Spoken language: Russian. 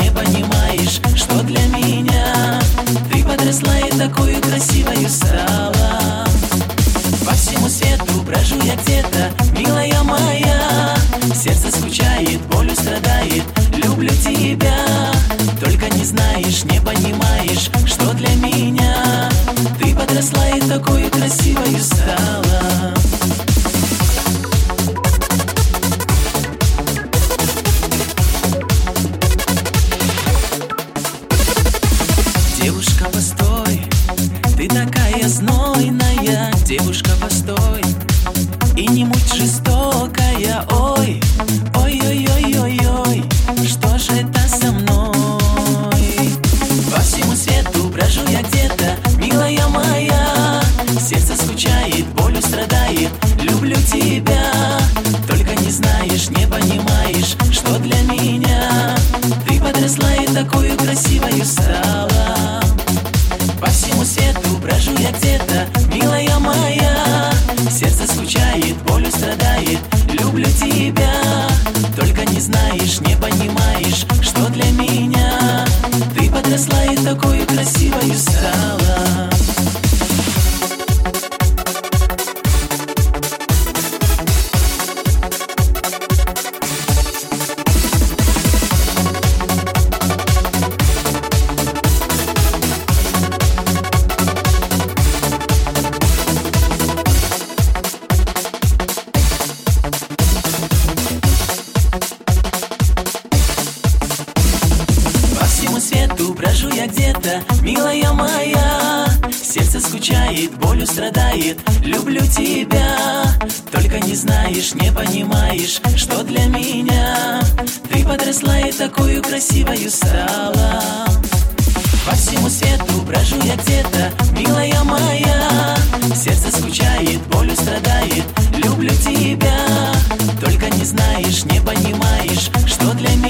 не понимаешь, что для меня ты подросла и такую красивою стала. По всему свету брожу я где-то, милая моя. Сердце скучает, болью страдает, люблю тебя. Только не знаешь, не понимаешь, что для меня ты подросла и такую красивою стала. Девушка, постой, ты такая знойная. Девушка, постой, и не муть жестокая. Ой, ой-ой-ой-ой-ой, что же это со мной? По всему свету брожу я где-то, милая моя. Сердце скучает, болью страдает, люблю тебя. Только не знаешь, не понимаешь, что для меня ты подросла и такую красивою стала. По всему свету брожу я где-то, милая моя. Сердце скучает, болью страдает, люблю тебя. Только не знаешь, не понимаешь, что для меня ты подросла и такую красивою стала. Свету брожу я где-то, милая моя. Сердце скучает, болью страдает, люблю тебя. Только не знаешь, не понимаешь, что для меня ты подросла и такую красивою стала. По всему свету брожу я где-то, милая моя. Сердце скучает, болью страдает, люблю тебя. Только не знаешь, не понимаешь, что для меня